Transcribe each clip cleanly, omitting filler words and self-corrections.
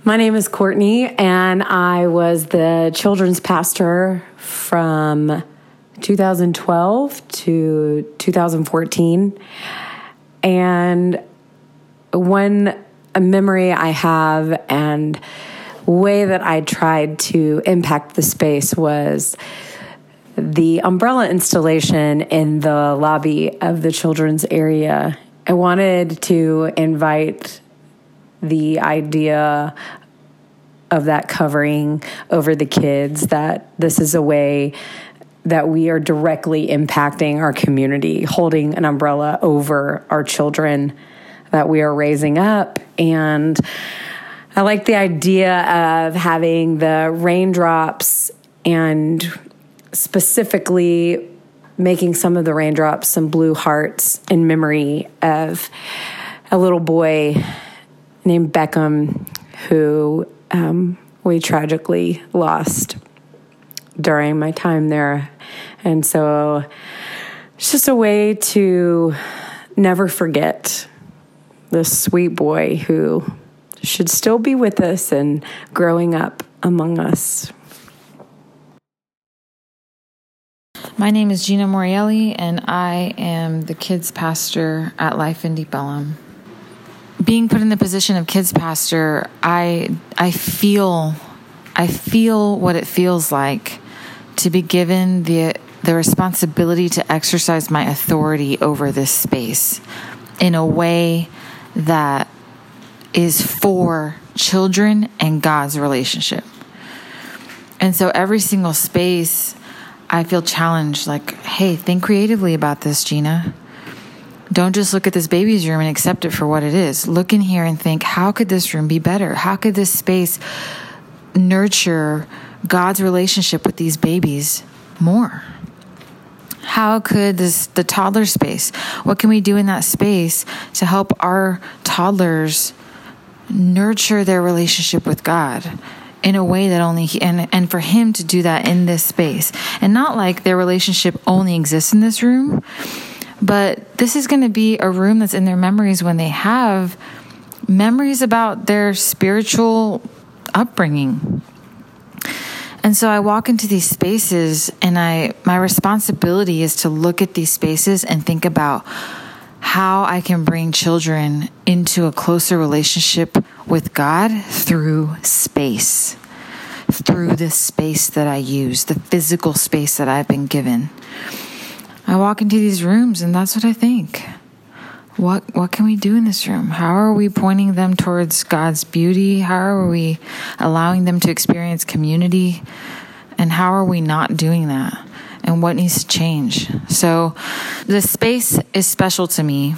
My name is Courtney, and I was the children's pastor from 2012 to 2014. And one memory I have and way that I tried to impact the space was the umbrella installation in the lobby of the children's area. I wanted to invite the idea of that covering over the kids, that this is a way that we are directly impacting our community, holding an umbrella over our children that we are raising up. And I like the idea of having the raindrops and specifically making some of the raindrops some blue hearts in memory of a little boy named Beckham who we tragically lost during my time there. And so it's just a way to never forget this sweet boy who should still be with us and growing up among us. My name is Gina Morielli, and I am the kids pastor at Life in Deep Ellum. Being put in the position of kids pastor, I feel what it feels like to be given the responsibility to exercise my authority over this space in a way that is for children and God's relationship. And so every single space, I feel challenged, like, hey, think creatively about this, Gina. Don't just look at this baby's room and accept it for what it is. Look in here and think, how could this room be better? How could this space nurture God's relationship with these babies more? How could the toddler space, what can we do in that space to help our toddlers nurture their relationship with God in a way that only he, and for him to do that in this space? And not like their relationship only exists in this room, but this is going to be a room that's in their memories when they have memories about their spiritual upbringing. And so I walk into these spaces, and my responsibility is to look at these spaces and think about how I can bring children into a closer relationship with God through space, through the space that I use, the physical space that I've been given. I walk into these rooms, and that's what I think. What can we do in this room? How are we pointing them towards God's beauty? How are we allowing them to experience community? And how are we not doing that? And what needs to change? So the space is special to me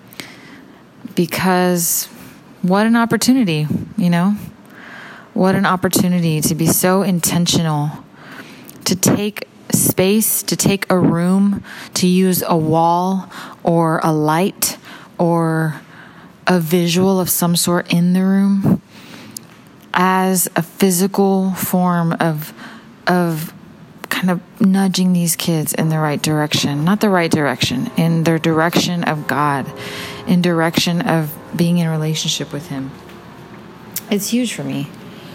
because what an opportunity, What an opportunity to be so intentional, to take space, to take a room, to use a wall or a light or a visual of some sort in the room as a physical form of kind of nudging these kids in the right direction. Not the right direction, in their direction of God, in direction of being in relationship with him. It's huge for me.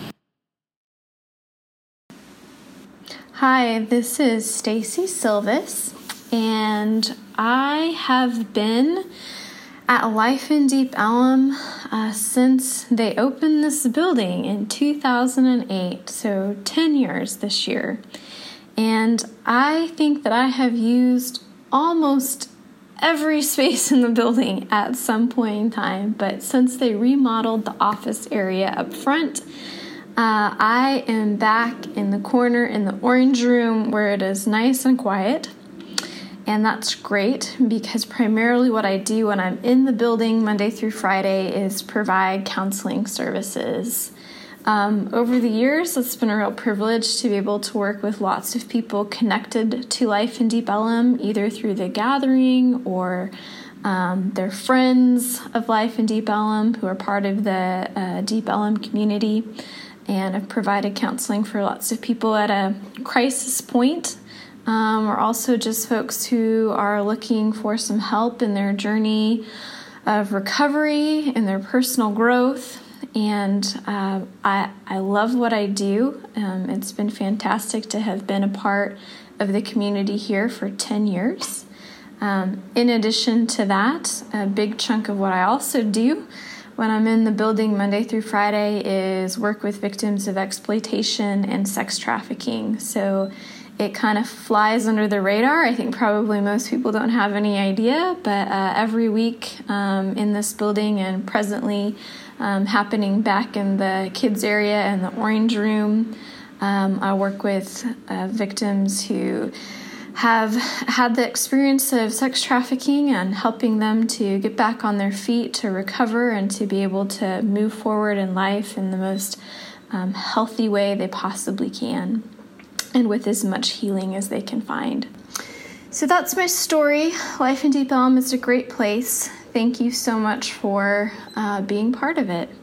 Hi, this is Stacy Silvis, and I have been at Life in Deep Ellum since they opened this building in 2008, so 10 years this year. And I think that I have used almost every space in the building at some point in time, but since they remodeled the office area up front, I am back in the corner in the orange room where it is nice and quiet. And that's great because primarily what I do when I'm in the building Monday through Friday is provide counseling services. Over the years, it's been a real privilege to be able to work with lots of people connected to Life in Deep Ellum, either through the gathering or they're friends of Life in Deep Ellum who are part of the Deep Ellum community. And I've provided counseling for lots of people at a crisis point, or also just folks who are looking for some help in their journey of recovery and their personal growth. and I love what I do. It's been fantastic to have been a part of the community here for 10 years. In addition to that, a big chunk of what I also do when I'm in the building Monday through Friday is work with victims of exploitation and sex trafficking. So it kind of flies under the radar. I think probably most people don't have any idea, but every week in this building and presently happening back in the kids area and the Orange Room, I work with victims who have had the experience of sex trafficking and helping them to get back on their feet, to recover, and to be able to move forward in life in the most healthy way they possibly can, and with as much healing as they can find. So that's my story. Life in Deep Ellum is a great place. Thank you so much for being part of it.